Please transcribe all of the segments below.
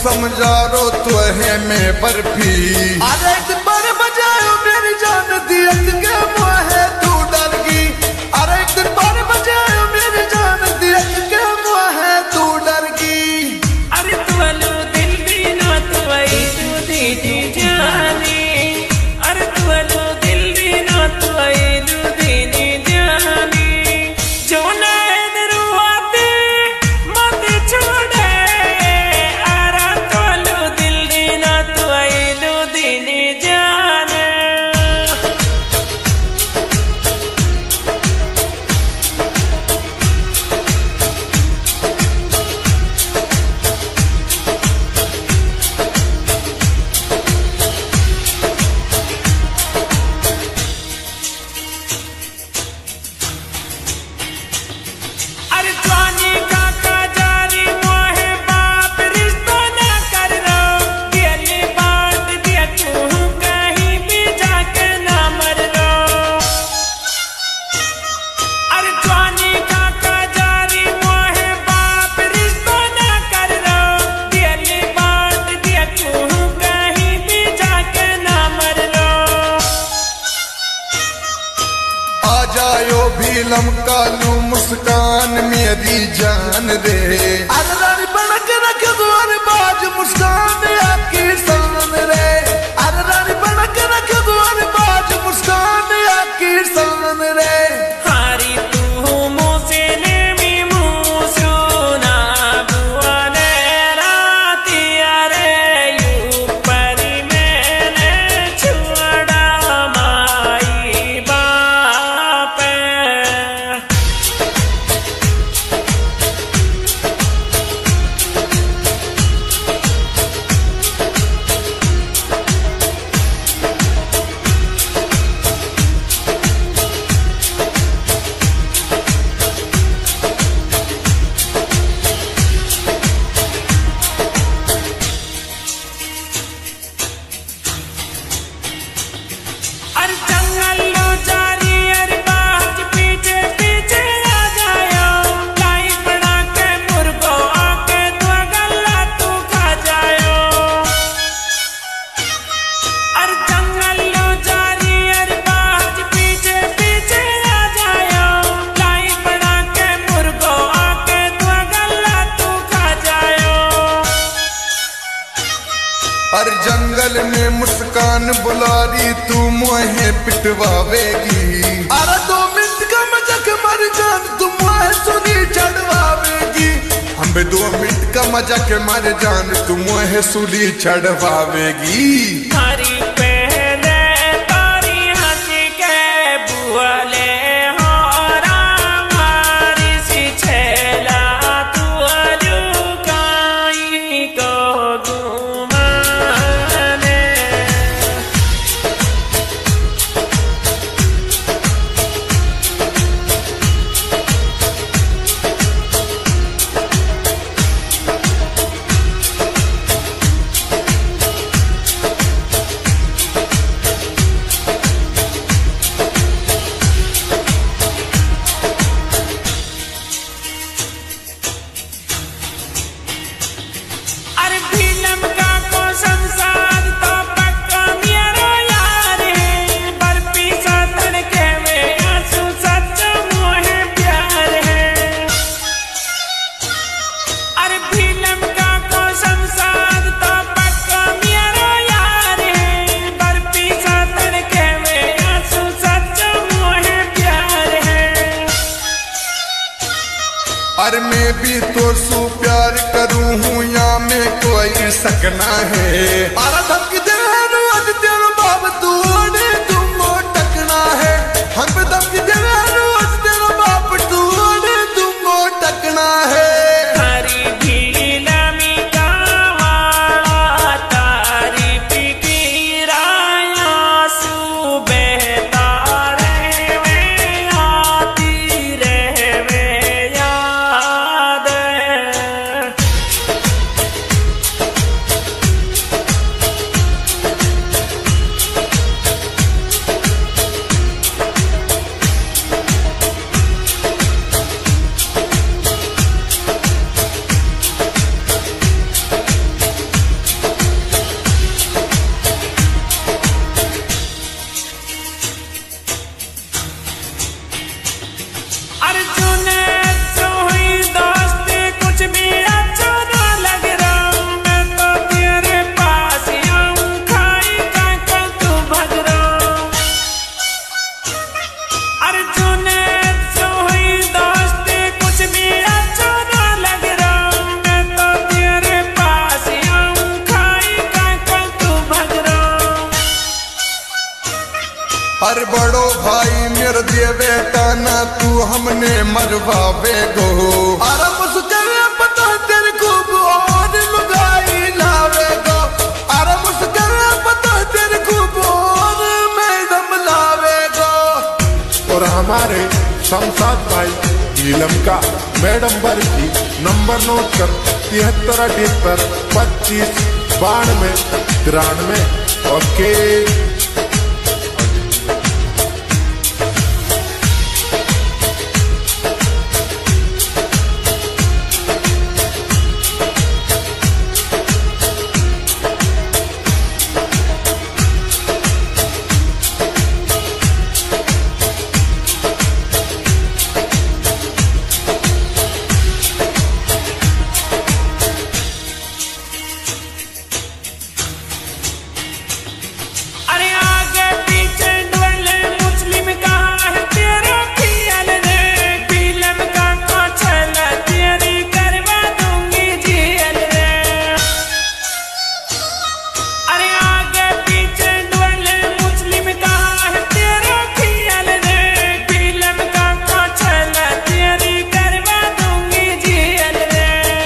समझारो तो है मैं बर्फी। अरे एक बार बजायो मेरी जान दिया के मुँह है तू डर गई। अरे एक बार बजायो मेरी जान दिया के मुँह है तू डर गई। अरे तुअलो दिल दीना तुअई तू दीदी जानी। अरे तुअलो दिल दीना तुअई तू दीदी जानी। जो ना दरुआते मत छोड़े। अरे तुअलो दिल दीना तुअई तू दीदी जाने। अरे जानी काका जारी मोहे बाप रिश्ता ना कर रो। दियली बात दिया तू कहीं भी जाके ना मर रो। अरे जानी काका जारी मोहे बाप रिश्ता ना कर रो। दियली बात दिया तू कहीं भी जाके ना मर रो। आ जायो भी लमकालू मुस्कान मेरी जान रे। अरे रानी बन के रख द्वार बाज मुस्कान आकी सन रे। अरे रानी बन के रख द्वार बाज मुस्कान आकी सन रे। हारी तू मुझसे ने भी मुझुना बुआ ने राती। अरे ऊपर मैंने छुड़ा माई बाप। अरे जंगल लो जारी अरे बाज पीछे पीछे आ जायो। लाई बना के मुर्गो आके तो गल्ला तू खा जायो। अरे जंगल लो जारी अरे बाज पीछे पीछे आ जायो। लाई बना के मुर्गो आके तो गल्ला तू खा जायो। अरे जंगल में मुस्कान बुलारी तू मुहे पिटवावेगी। अरे 2 मिनट का मजाक मर जान तू मुहे सुनी चढ़वावेगी। हम भी 2 मिनट का मजाक मर जान तू मुहे सुनी चढ़वावेगी। थारी पहले तारी हंसी के बुआले हो रामारी सी छेला तू अलुकाई को घुमाने। अरे फिल्म का को संसार तो पक्का मेरा यार है। बर्फी सा तड़के में आंसू सच्चा मोहे प्यार है। अरे फिल्म का को संसार तो पक्का मेरा यार है। बर्फी सा तड़के में आंसू सच्चा मोहे प्यार है। अरे मैं भी तो सु प्यार करूं हूँ या मैं कोई सकना है। अरे धमकी दे आज तेरा बाप तू ओढ़े तुमको टकना है। हम पे धमकी दे आज तेरा बाप तू ओढ़े तुमको टकना है। हरी भीलमी का वाला तारी फिकीराया सू बहता रहवे आती रहवे याद। अरे बड़ो भाई मेरे देवे ताना तू हमने मरवावे गो। अरे मुस्करा पता तेरे को और लुगाई लावे गो। अरे मुस्करा पता तेरे को और मैडम लावे गो। और हमारे शमशाद भाई नीलम का मैडम वर्ग की नंबर नोट कर 73 25 92 93। ओके अरे आगे पीछे डोले मुस्लिम कहाँ है तेरा पियल रे। फिल्म का कौशल तेरी करवा दूंगी जेल रे। अरे आगे पीछे डोले मुस्लिम कहाँ है तेरा पियल रे। फिल्म का कौशल तेरी करवा दूंगी जेल रे।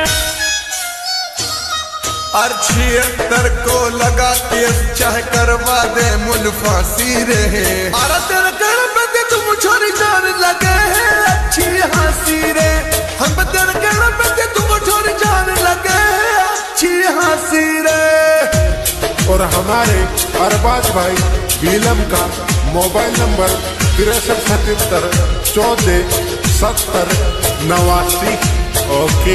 और 76 को लगा केस चाहे करवा दे मुल फांसी रहे। अरे तेरे कर पे तुम छोरी जान लगे है अच्छी हंसी रे। हम तेरे कर पे तुम छोरी जान लगे है अच्छी हंसी रे। और हमारे अरबाज भाई नीलम का मोबाइल नंबर 63 77 14 70 89। ओके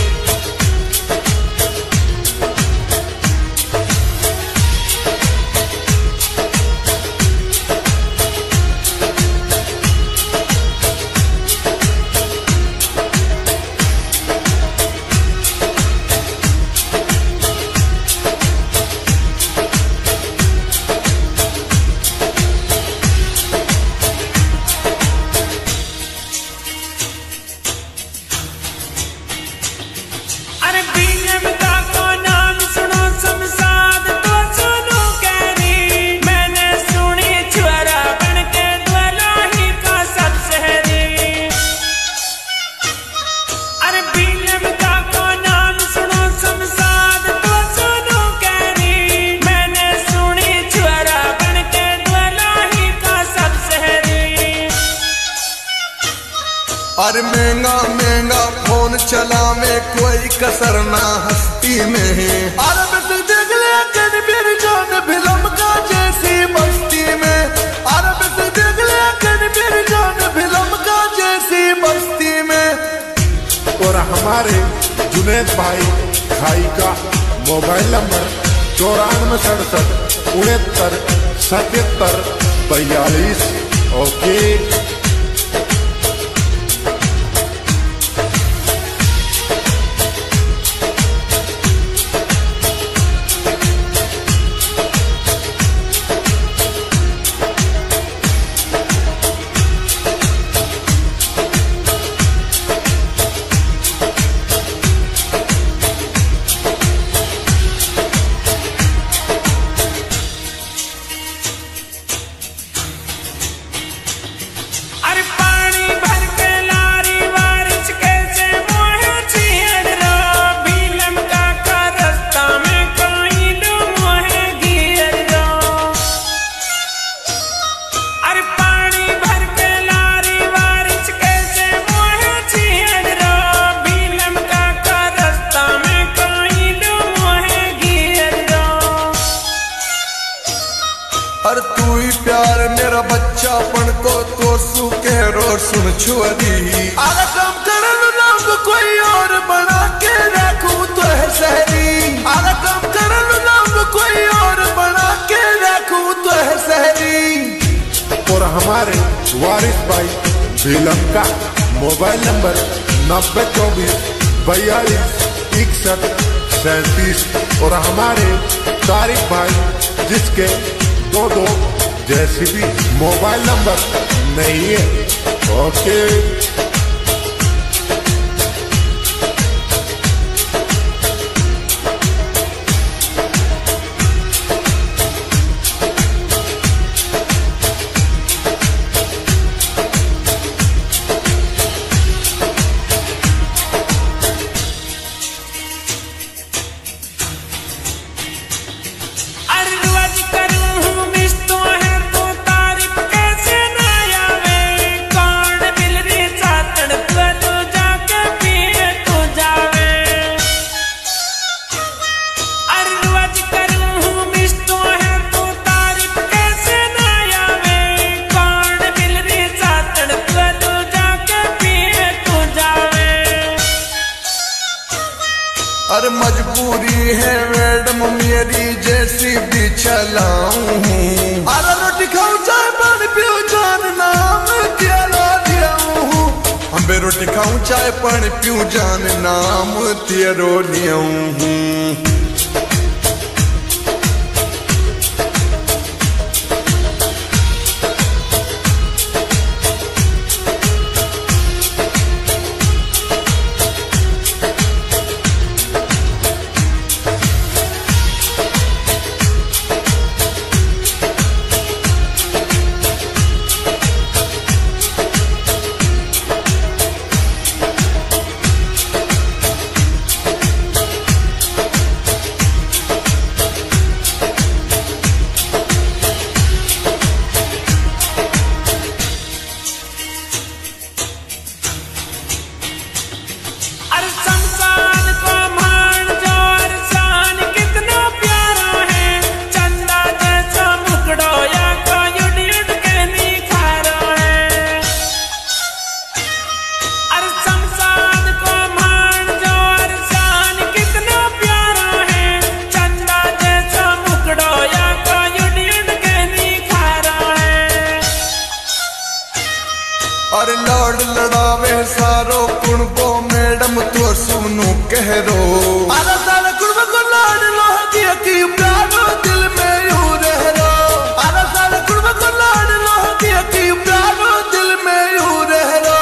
अरे फिल्म का को नाम सुनो शमशाद तो सुनो कैरी। मैंने सुनी छुआरा बन के दुलाही का सब शहरी। अरे फिल्म का को नाम सुनो शमशाद तो सुनो कैरी। मैंने सुनी छुआरा बन के दुलाही का सब शहरी। और महंगा महंगा फोन चलावे कोई कसर ना हस्ती में है। अरे बस देख ले कन मेरी जान फिल्म का जैसी मस्ती में। अरे बस देख ले कन मेरी जान फिल्म का जैसी मस्ती में। और हमारे जुनेद भाई खाई का मोबाइल नंबर 94 67 69 77 42। ओके अरे पानी भर के लारी बारिश कैसे मोहे छियर रो। फिल्म का रास्ता में कोई लो मोहे गिर रो। अरे पानी भर के लारी बारिश कैसे मोहे छियर रो। फिल्म का रास्ता में कोई लो मोहे गिर रो। और तू ही प्यार मेरा बच्चापन को तो सू के रो सुन छुअरी। अरे काम करन नाम कोई और बना के रखूं तो है शहरी। अरे काम करन नाम कोई और बना के रखूं तो है शहरी। और हमारे वारिस भाई नीलम का मोबाइल नंबर 9024 42 61 37। और हमारे तारिक भाई जिसके दो जैसी भी मोबाइल नंबर नहीं है। ओके मेरी जैसी भी चलाऊं। अरे रोटी खाऊं चाय पानी पीऊं जान नाम तेरा लियाऊं। अबे रोटी खाऊं चाय पानी पीऊं जान नाम तेरो लियाऊं। अरे लड़ लड़ावे सारो कुणबो मैडम तो सुनो कह रो। अरे सारे कुणबो को लाड लो दिया की प्यारो दिल में यूं रह रो। अरे सारे कुणबो को लाड लो दिया की प्यारो दिल में यूं रह रो।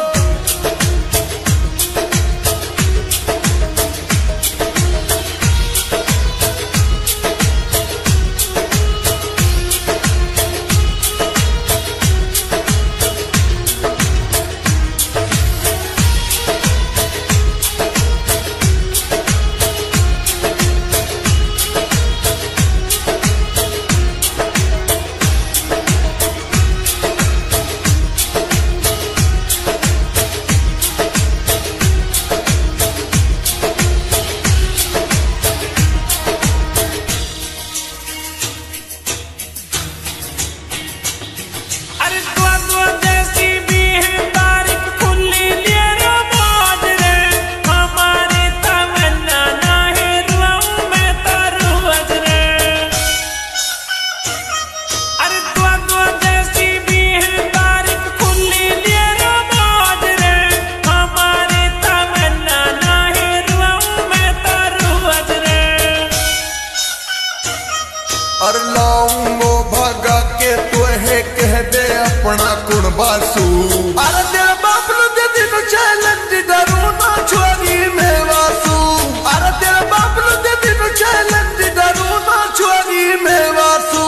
और लाऊंगो भागा के तो है कह दे अपना कुणबासू। अरे तेरा बाप नु दे दिनो चैलेंज डरू ना छोरी में वासू। अरे तेरा बाप नु दे दिनो चैलेंज डरू ना छोरी में वासू।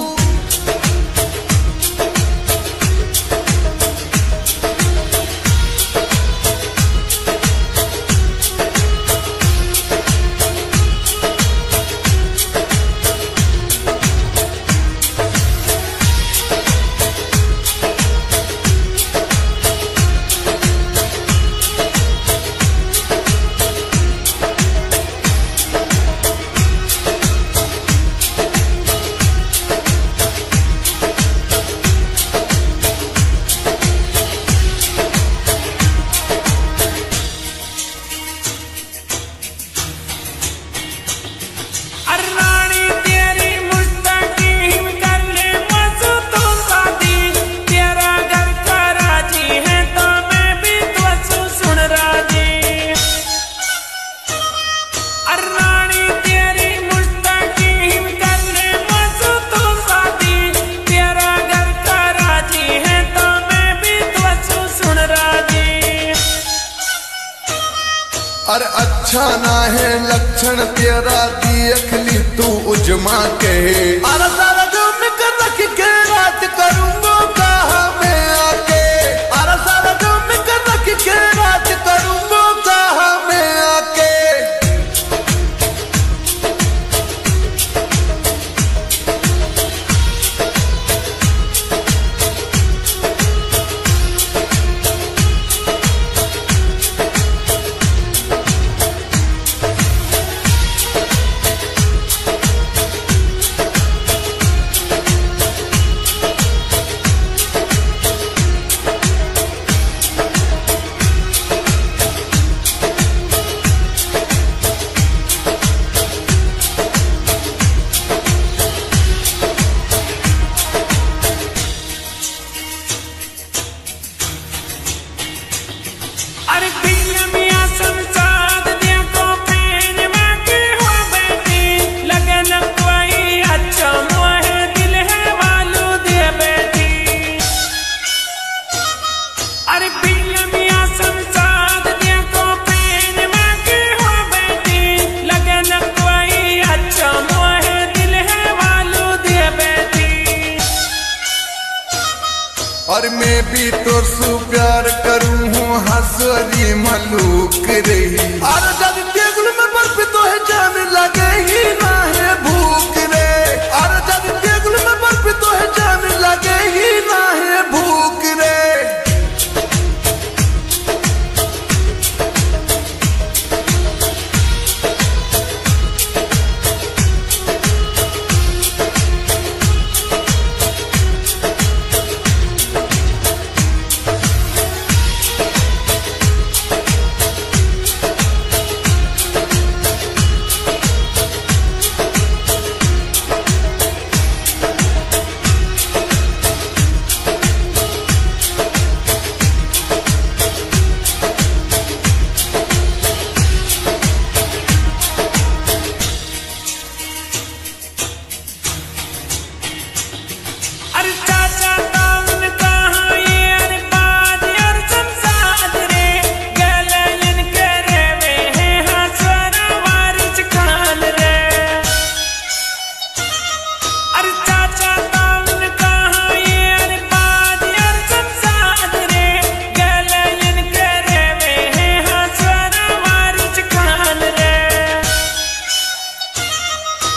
अरे अच्छा ना है लक्षण तेरा देख ली तू उजमा के। अरे सारा जम कर रख के रात करूंगा कहा मैं आके। अरे सारा जम कर रख के रात करूंगा कहा मैं आके।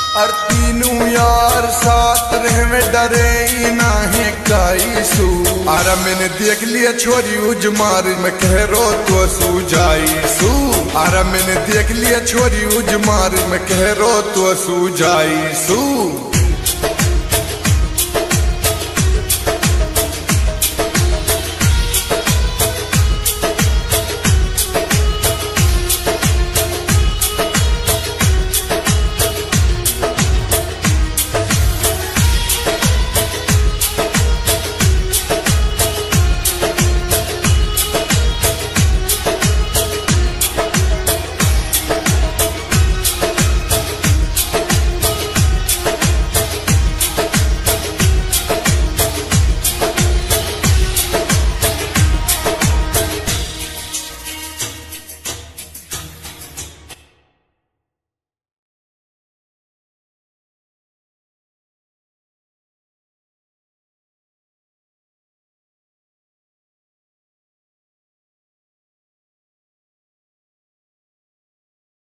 और तीनों यार साथ रहे में डरे ही ना है काईसू। अरे मैंने देख लिया छोरी उजमार में कह रो तो सू जाईसू। अरे मैंने देख लिया छोरी उजमार में कह रो तो सू जाईसू।